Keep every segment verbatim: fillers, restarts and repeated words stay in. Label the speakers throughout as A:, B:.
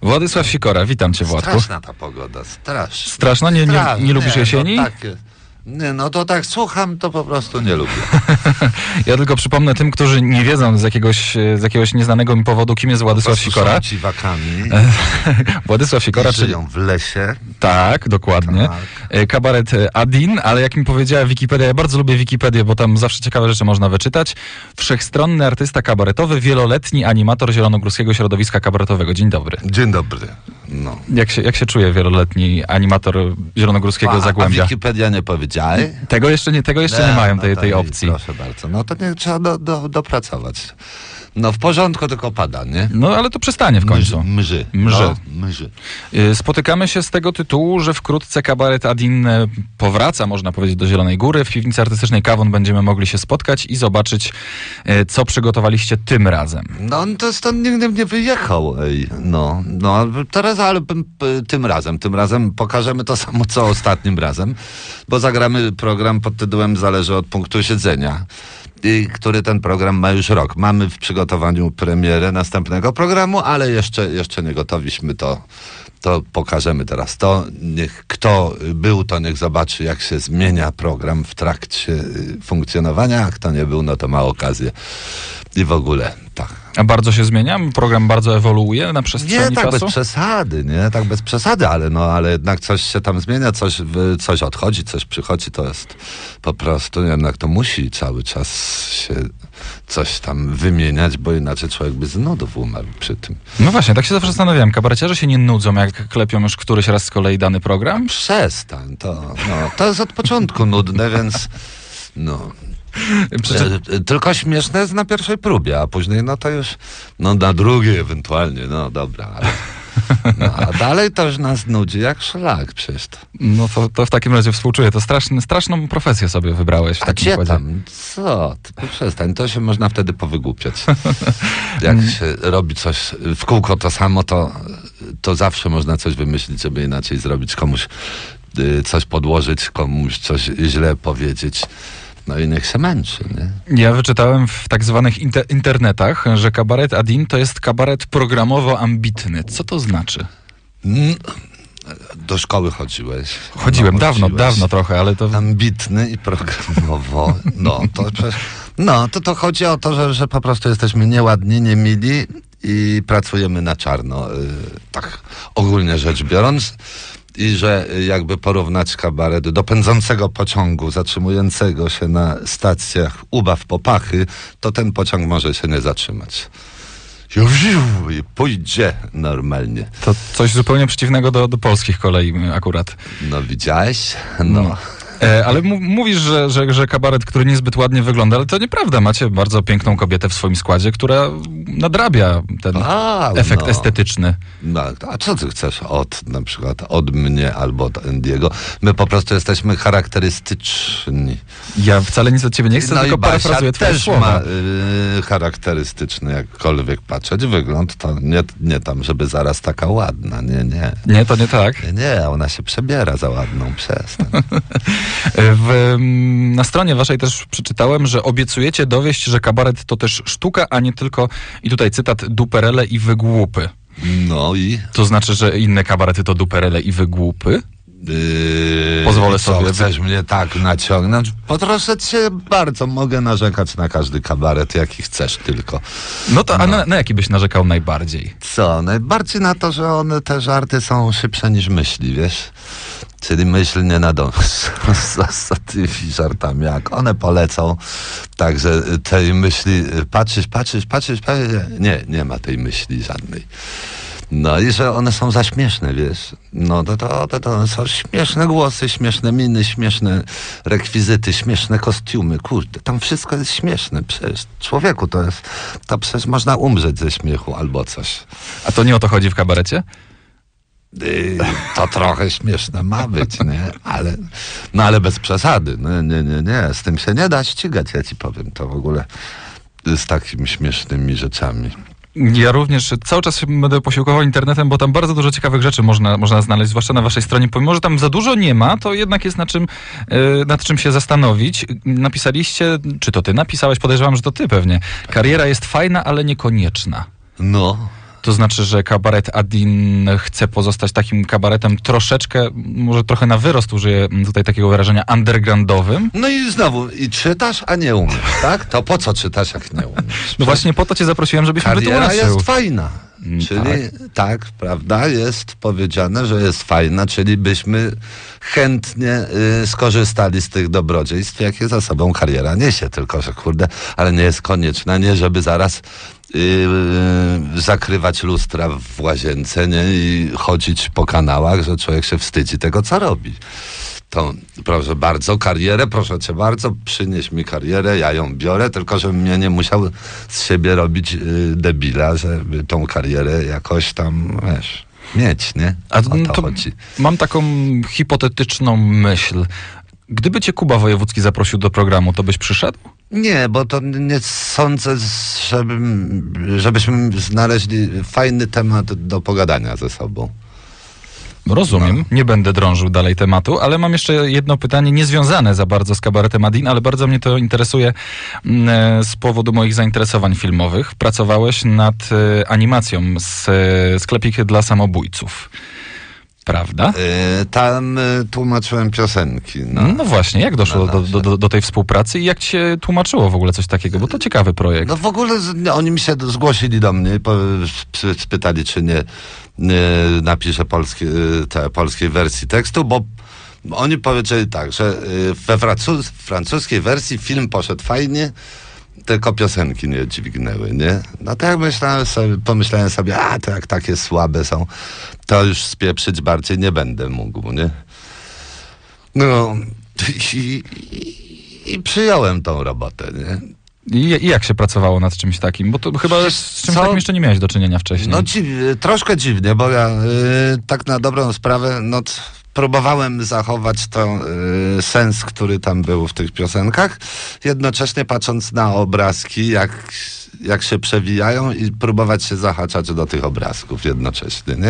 A: Władysław Sikora, witam cię, Władku.
B: Straszna ta pogoda, straszna.
A: Straszna? Nie, nie, nie lubisz
B: nie,
A: jesieni?
B: No, tak, nie, no to tak słucham, to po prostu nie lubię.
A: Ja tylko przypomnę tym, którzy nie wiedzą z jakiegoś, z jakiegoś nieznanego mi powodu, kim jest Władysław Sikora.
B: Są dziwakami.
A: Władysław Sikora,
B: czyli żyją w lesie.
A: Tak, dokładnie. Tak. Kabaret Adin, ale jak mi powiedziała Wikipedia, ja bardzo lubię Wikipedię, bo tam zawsze ciekawe rzeczy można wyczytać. Wszechstronny artysta kabaretowy, wieloletni animator zielonogórskiego środowiska kabaretowego. Dzień dobry.
B: Dzień dobry. No.
A: Jak się, jak się czuje wieloletni animator zielonogórskiego
B: a,
A: Zagłębia?
B: A Wikipedia nie powiedziała?
A: Tego jeszcze nie, tego jeszcze nie, nie mają,
B: no
A: tej, tej
B: nie,
A: opcji.
B: Proszę bardzo. No to nie trzeba do, do, dopracować. No w porządku, tylko pada, nie?
A: No ale to przestanie w końcu.
B: Mży.
A: Mży.
B: No, mży.
A: Spotykamy się z tego tytułu, że wkrótce kabaret Adin powraca, można powiedzieć, do Zielonej Góry. W piwnicy artystycznej Kawon będziemy mogli się spotkać i zobaczyć, co przygotowaliście tym razem.
B: No on to stąd nigdy nie wyjechał. Ej. No, no teraz, ale p- p- tym razem, tym razem pokażemy to samo, co ostatnim razem, bo zagramy program pod tytułem Zależy od punktu siedzenia. I który ten program ma już rok. Mamy w przygotowaniu premierę następnego programu, ale jeszcze, jeszcze nie gotowiśmy, to, to pokażemy teraz. To niech kto był, to niech zobaczy, jak się zmienia program w trakcie funkcjonowania, a kto nie był, no to ma okazję. I w ogóle, tak.
A: A bardzo się zmienia? Program bardzo ewoluuje na przestrzeni
B: nie, tak
A: czasu?
B: bez przesady, nie, tak bez przesady, ale no, ale jednak coś się tam zmienia, coś, coś odchodzi, coś przychodzi, to jest po prostu, jednak to musi cały czas się coś tam wymieniać, bo inaczej człowiek by z nudów umarł przy tym.
A: No właśnie, tak się zawsze zastanawiałem, kabareciarze się nie nudzą, jak klepią już któryś raz z kolei dany program?
B: Przestań, to, no, to jest od początku nudne, więc no...
A: Przeczy...
B: Tylko śmieszne jest na pierwszej próbie, a później no to już no na drugiej ewentualnie, no dobra, ale no, a dalej to już nas nudzi jak szlak przecież to.
A: No to, to w takim razie współczuję, to straszny, straszną profesję sobie wybrałeś w
B: a
A: takim
B: gdzie
A: układzie.
B: tam? Co? Ty przestań, to się można wtedy powygłupiać. Jak się robi coś w kółko to samo, to, to zawsze można coś wymyślić, żeby inaczej zrobić, komuś y, coś podłożyć, komuś coś źle powiedzieć. No i niech się męczy, nie?
A: Ja wyczytałem w tak zwanych inter- internetach, że kabaret Adin to jest kabaret programowo-ambitny. Co to znaczy?
B: Do szkoły chodziłeś.
A: Chodziłem,
B: no,
A: dawno,
B: chodziłeś.
A: dawno trochę, ale to...
B: Ambitny i programowo. No, to, no, to, to chodzi o to, że, że po prostu jesteśmy nieładni, niemili i pracujemy na czarno. Tak ogólnie rzecz biorąc. I że jakby porównać kabaret do pędzącego pociągu zatrzymującego się na stacjach ubaw popachy, to ten pociąg może się nie zatrzymać. I pójdzie normalnie.
A: To coś zupełnie przeciwnego do, do polskich kolei akurat.
B: No widziałeś? No.
A: no. E, ale m- mówisz, że, że, że kabaret, który niezbyt ładnie wygląda, ale to nieprawda. Macie bardzo piękną kobietę w swoim składzie, która nadrabia ten
B: a,
A: efekt
B: no.
A: estetyczny.
B: No, a co ty chcesz od, na przykład od mnie albo od Andiego? My po prostu jesteśmy charakterystyczni.
A: Ja wcale nic od ciebie nie chcę,
B: no
A: tylko parafrazuję twoje
B: też
A: słowa.
B: ma y, charakterystyczny, jakkolwiek patrzeć wygląd, to nie, nie tam, żeby zaraz taka ładna, nie, nie.
A: Nie, to nie tak.
B: Nie, nie, ona się przebiera za ładną, przestań.
A: W, na stronie waszej też przeczytałem, że obiecujecie dowieść, że kabaret to też sztuka, a nie tylko, i tutaj cytat, duperele i wygłupy.
B: No i?
A: To znaczy, że inne kabarety to duperele i wygłupy?
B: Yy,
A: Pozwolę
B: co,
A: sobie.
B: Chcesz mnie tak naciągnąć? Poproszę cię bardzo, mogę narzekać na każdy kabaret, jaki chcesz tylko.
A: No to,
B: no.
A: a na, na jaki byś narzekał najbardziej?
B: Co? Najbardziej na to, że one, te żarty są szybsze niż myśli, wiesz? Czyli myśl nie nadąży za tymi żartami. Jak one polecą, także tej myśli patrzysz, patrzysz, patrzysz, patrzysz, nie, nie ma tej myśli żadnej. No i że one są za śmieszne, wiesz. No to, to, to, to są śmieszne głosy, śmieszne miny, śmieszne rekwizyty, śmieszne kostiumy. Kurde, tam wszystko jest śmieszne. Przecież człowieku to jest, to przecież można umrzeć ze śmiechu albo coś.
A: A to nie o to chodzi w kabarecie?
B: Yy, to trochę śmieszne ma być, nie? Ale, no ale bez przesady. No, nie, nie, nie. Z tym się nie da ścigać, ja ci powiem. To w ogóle z takimi śmiesznymi rzeczami.
A: Ja również cały czas się będę posiłkował internetem, bo tam bardzo dużo ciekawych rzeczy można, można znaleźć, zwłaszcza na waszej stronie. Pomimo, że tam za dużo nie ma, to jednak jest nad czym, yy, nad czym się zastanowić. Napisaliście, czy to ty napisałeś? Podejrzewam, że to ty pewnie. Kariera jest fajna, ale niekonieczna.
B: No.
A: To znaczy, że kabaret Adin chce pozostać takim kabaretem troszeczkę, może trochę na wyrost użyję tutaj takiego wyrażenia, undergroundowym?
B: No i znowu, i czytasz, a nie umiesz, tak? To po co czytasz, jak nie umiesz?
A: No właśnie po to cię zaprosiłem, żebyś mi
B: Kariera
A: wytłumaczył.
B: jest fajna.
A: Mm,
B: Czyli
A: tak.
B: tak. prawda, jest powiedziane, że jest fajna, czyli byśmy chętnie y, skorzystali z tych dobrodziejstw, jakie za sobą kariera niesie, tylko że kurde, ale nie jest konieczna, nie żeby zaraz y, y, zakrywać lustra w łazience, nie, i chodzić po kanałach, że człowiek się wstydzi tego, co robi. To proszę bardzo, karierę, proszę cię bardzo, przynieś mi karierę, ja ją biorę, tylko żebym mnie nie musiał z siebie robić y, debila, żeby tą karierę jakoś tam, wiesz, mieć, nie?
A: A
B: O to,
A: to
B: chodzi.
A: mam taką hipotetyczną myśl. Gdyby cię Kuba Wojewódzki zaprosił do programu, to byś przyszedł?
B: Nie, bo to nie sądzę, żebym, żebyśmy znaleźli fajny temat do pogadania ze sobą.
A: Rozumiem,
B: No.
A: nie będę drążył dalej tematu, ale mam jeszcze jedno pytanie, niezwiązane za bardzo z kabaretem Adin, ale bardzo mnie to interesuje mm, z powodu moich zainteresowań filmowych. Pracowałeś nad e, animacją z e, sklepik dla samobójców, prawda?
B: Y, tam y, tłumaczyłem piosenki. No.
A: No, no właśnie, jak doszło
B: No
A: do,
B: dobrze.
A: do, do, do tej współpracy i jak ci się tłumaczyło w ogóle coś takiego, bo to ciekawy projekt.
B: No w ogóle z, nie, oni mi się d- zgłosili do mnie, po, sp- spytali, czy nie, nie napiszę polskie, y, te, polskiej wersji tekstu, bo oni powiedzieli tak, że y, we francuz, francuskiej wersji film poszedł fajnie, tylko piosenki nie dźwignęły, nie? No to jak myślałem sobie, pomyślałem sobie, a to jak takie słabe są, to już spieprzyć bardziej nie będę mógł, nie? No i, i, i przyjąłem tą robotę, nie?
A: I, I jak się pracowało nad czymś takim? Bo to chyba z czymś
B: Co?
A: takim jeszcze nie miałeś do czynienia wcześniej.
B: No dziw, troszkę dziwnie, bo ja y, tak na dobrą sprawę, no t, próbowałem zachować to y, sens, który tam był w tych piosenkach, jednocześnie patrząc na obrazki, jak, jak się przewijają i próbować się zahaczać do tych obrazków jednocześnie, nie?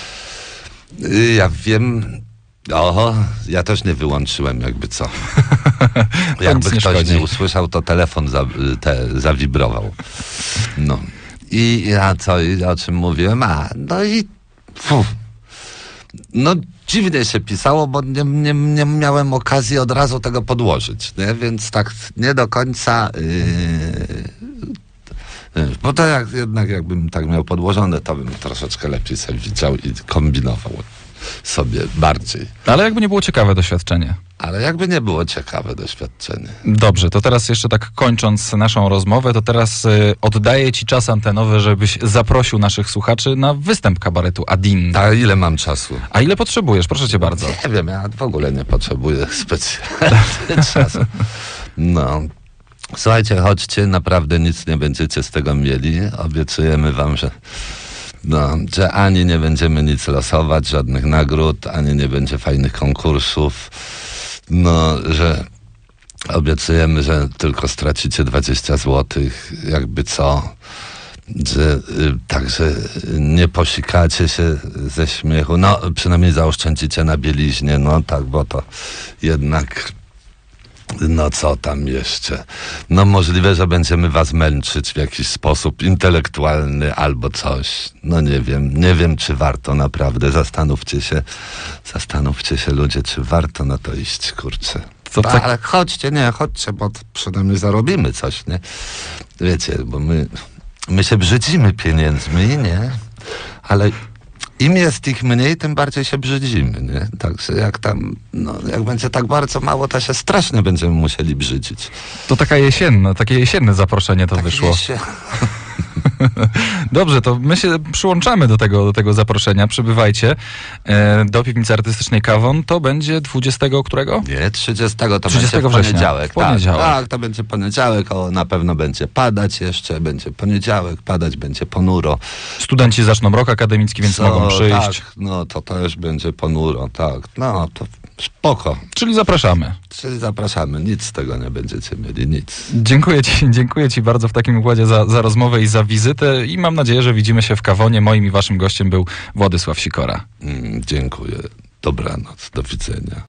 B: Y, ja wiem... Oho, ja też nie wyłączyłem, jakby co. Jakby
A: nic nie
B: ktoś
A: szkodzi.
B: nie usłyszał, to telefon za, te, zawibrował. No. I ja co, i o czym mówiłem? A, no i... Fu. No dziwnie się pisało, bo nie, nie, nie miałem okazji od razu tego podłożyć, nie? Więc tak nie do końca... Yy, bo to jak, jednak jakbym tak miał podłożone, to bym troszeczkę lepiej sobie widział i kombinował sobie bardziej.
A: Ale jakby nie było ciekawe doświadczenie.
B: Ale jakby nie było ciekawe doświadczenie.
A: Dobrze, to teraz jeszcze tak kończąc naszą rozmowę, to teraz y, oddaję ci czas antenowy, żebyś zaprosił naszych słuchaczy na występ kabaretu Adin.
B: A ile mam czasu?
A: A ile potrzebujesz? Proszę cię bardzo.
B: Nie wiem, ja w ogóle nie potrzebuję specjalnie czasu. No. Słuchajcie, chodźcie, naprawdę nic nie będziecie z tego mieli. Obiecujemy wam, że no, że ani nie będziemy nic losować, żadnych nagród, ani nie będzie fajnych konkursów. No, że obiecujemy, że tylko stracicie dwadzieścia złotych, jakby co. Że y, także nie posikacie się ze śmiechu. No, przynajmniej zaoszczędzicie na bieliźnie, no tak, bo to jednak... No co tam jeszcze? No możliwe, że będziemy was męczyć w jakiś sposób intelektualny albo coś. No nie wiem, nie wiem czy warto naprawdę. Zastanówcie się, zastanówcie się ludzie, czy warto na to iść, kurczę.
A: To tak-
B: Ale chodźcie, nie, chodźcie, bo t- przynajmniej zarobimy coś, nie? Wiecie, bo my, my się brzydzimy pieniędzmi, nie? Ale im jest ich mniej, tym bardziej się brzydzimy, nie? Także jak tam, no, jak będzie tak bardzo mało, to się strasznie będziemy musieli brzydzić.
A: To taka jesienna, takie jesienne zaproszenie to wyszło.
B: Się...
A: Dobrze, to my się przyłączamy do tego, do tego zaproszenia. Przybywajcie e, do Piwnicy Artystycznej Kawon. To będzie dwudziestego którego?
B: Nie, trzydziestego to
A: trzydziestego
B: będzie w
A: września.
B: poniedziałek.
A: W poniedziałek.
B: Tak, tak, to będzie poniedziałek, o, na pewno będzie padać jeszcze, będzie poniedziałek, padać będzie ponuro.
A: Studenci zaczną rok akademicki, więc
B: Co,
A: mogą przyjść.
B: Tak, no to też będzie ponuro, tak. No to spoko.
A: Czyli zapraszamy.
B: Czyli zapraszamy, nic z tego nie będziecie mieli, nic.
A: Dziękuję ci, dziękuję ci bardzo w takim układzie za, za rozmowę i za wizytę i mam nadzieję, że widzimy się w Kawonie. Moim i waszym gościem był Władysław Sikora.
B: Mm, dziękuję. Dobranoc, do widzenia.